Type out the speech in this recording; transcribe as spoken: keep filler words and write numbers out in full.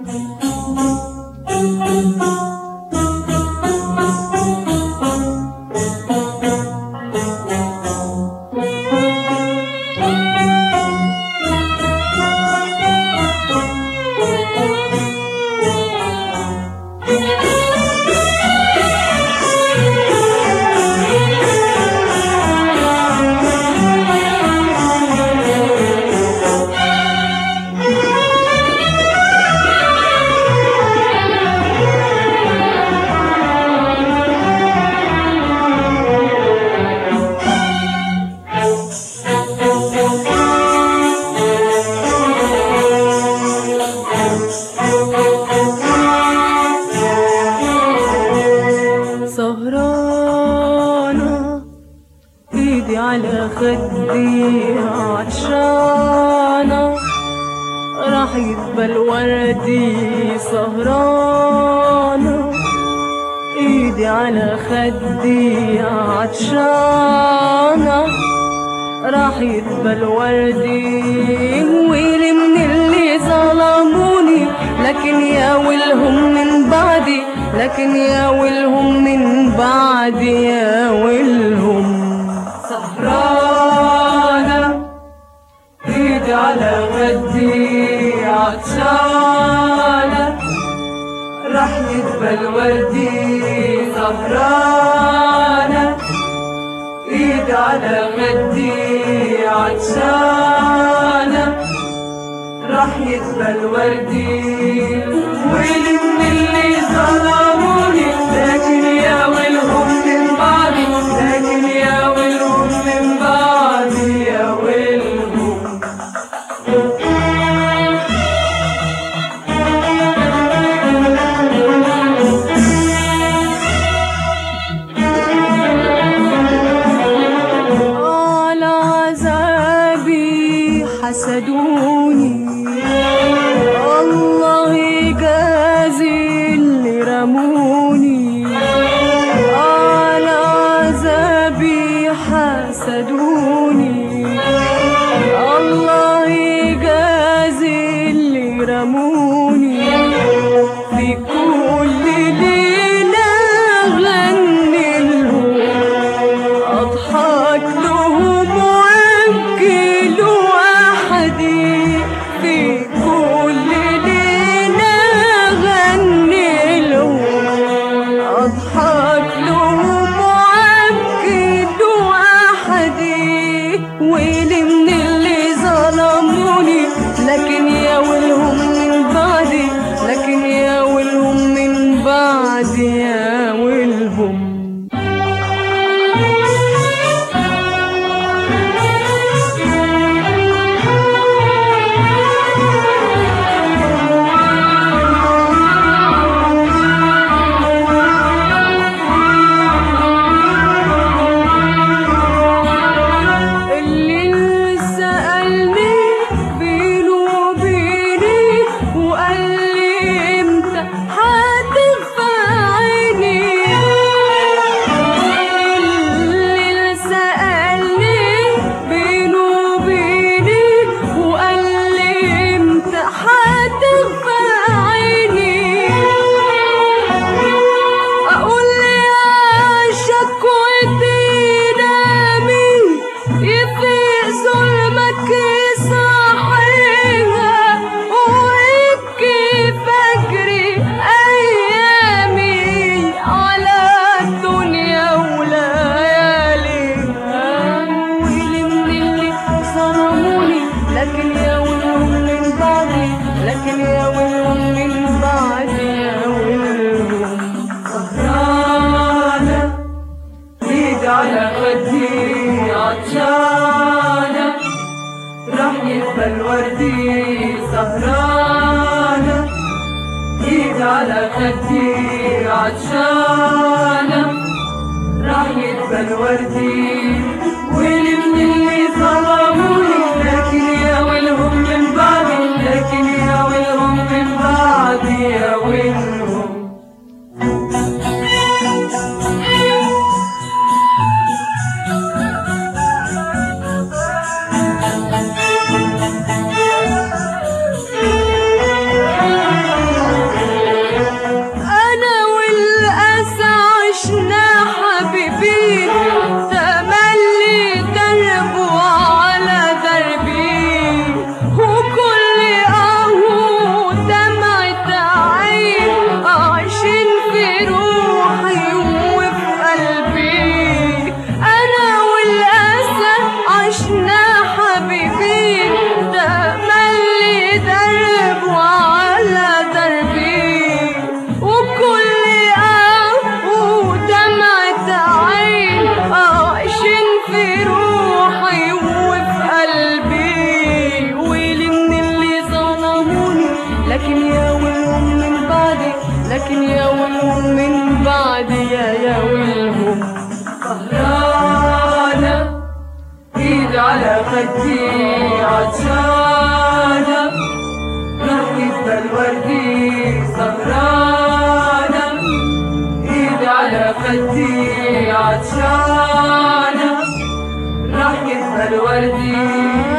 على خدي عطشانة راح يقبل وردي سهرانة، ايدي على خدي عطشانة راح يقبل وردي. ويلي من اللي ظلموني لكن يا ويلهم من بعدي، لكن يا ويلهم من بعدي، يا ويلهم. سهرانة ايدي على خدي عطشانة راح يقبل وردي. سهرانة ايدي على خدي عطشانة راح يقبل وردي. ويلي من اللي ظلموني لكن يا ويلهم من بعدي، لكن يا ويلهم من بعدي، يا ويلهم. على عذابي حسدوني، الله يجازي اللي رموني. على عذابي حسدوني، الله يجازي اللي رموني. في كل ليلة غني لهم، أضحك لهم وأبكي لوحدي. في كل ليلة غني لهم، أضحك لهم وأبكي لوحدي. ويلي من اللي ظلموني لكن يا ويلهم من بعدي، لكن يا ويلهم من بعدي، يا ويلهم. على خدي عطشانة راح يقبل وردي. سهرانة ايد على خدي عطشانة راح يقبل وردي. ويلي من اللي ظلموني لكن يا ويلهم من بعدي، لكن يا ويلهم من بعدي، يا ويلهم. لكن يا ويلهم من بعد يا يا ويلهم. سهرانة ايد على خدي عطشانة رحمة الوردي. سهرانة ايد على خدي عطشانة رحمة الوردي.